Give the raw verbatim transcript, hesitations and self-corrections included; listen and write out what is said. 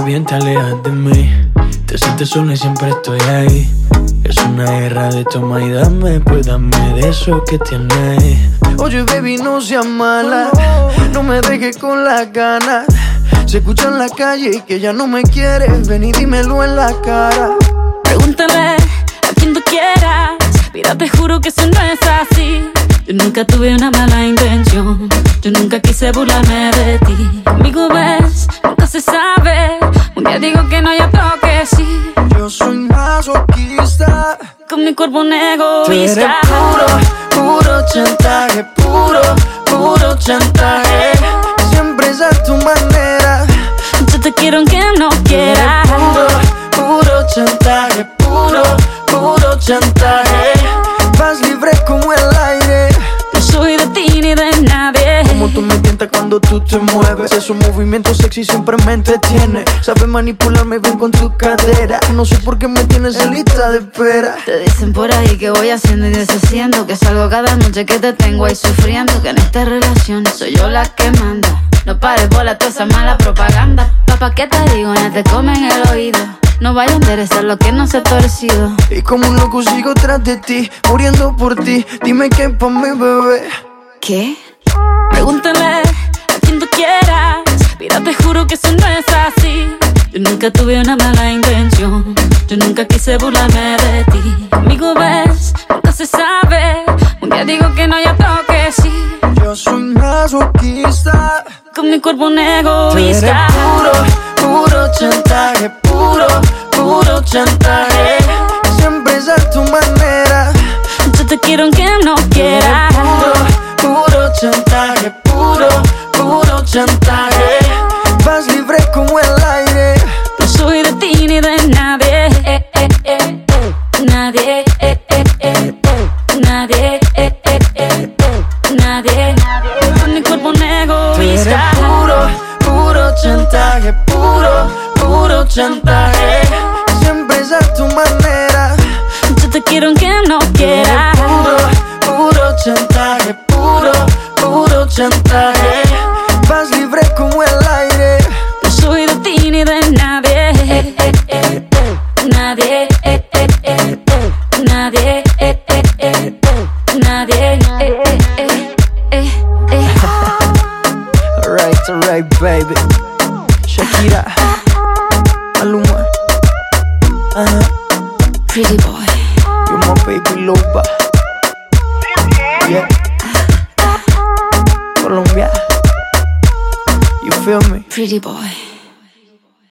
bien te alejas de mí. Te sientes sola y siempre estoy ahí. Es una guerra de toma y dame, pues dame de eso que tienes. Oye, baby, no seas mala, no me dejes con las ganas. Se escucha en la calle que ya no me quieres, ven y dímelo en la cara. Pregúntale a quien tú quieras, mira, te juro que eso no es así. Yo nunca tuve una mala intención, yo nunca quise burlarme de ti. Conmigo ves, nunca se sabe, un día digo que no y otro que sí. Yo soy masoquista, con mi cuerpo un egoísta. Tú eres puro, puro chantaje, puro, puro chantaje. Siempre es a tu manera, yo te quiero aunque no quieras. Puro, puro chantaje, puro, puro chantaje. Vas libre como el aire, no soy de ti ni de nadie. Como tú me tientas cuando tú te mueves, esos movimientos sexy siempre me entretiene. Sabes manipularme bien con tu cadera, no sé por qué me tienes en lista de espera. Te dicen por ahí que voy haciendo y deshaciendo, que salgo cada noche que te tengo ahí sufriendo, que en esta relación soy yo la que manda. No pares bola toda esa mala propaganda. Papá, ¿qué te digo? Ya te comen el oído. No vaya a interesar lo que no se ha torcido. Y como un loco sigo tras de ti, muriendo por ti. Dime qué pa' mi bebé. ¿Qué? Pregúntale a quien tú quieras, mira, te juro que eso no es así. Yo nunca tuve una mala intención, yo nunca quise burlarme de ti. Conmigo ves, nunca se sabe, un día digo que no y otro que sí. Yo soy masoquista, con mi cuerpo un egoísta. Tú eres puro, puro chantaje, puro, puro chantaje. Siempre es a tu manera, yo te quiero aunque no quieras. Puro, puro chantaje, puro, puro chantaje. Vas libre como el aire, no soy de ti ni de nadie. Eh, eh, eh, eh. Nadie, eh, eh, eh. Nadie, eh, eh, eh. Nadie, con mi cuerpo un egoísta. Tú eres puro, puro chantaje, puro, puro chantaje. Siempre es a tu manera, yo te quiero aunque no quieras. Puro, puro chantaje, puro, puro chantaje. Vas libre como el aire, no soy de ti ni de nadie. Eh, eh, eh, eh. Nadie, eh, eh, eh. Nadie, eh, eh, eh. Nadie, eh, eh, eh. Eh, eh. Alright, alright, baby. Shakira, Maluma, uh-huh. Pretty boy, you're my baby loba. Yeah, Colombia, you feel me? pretty boy.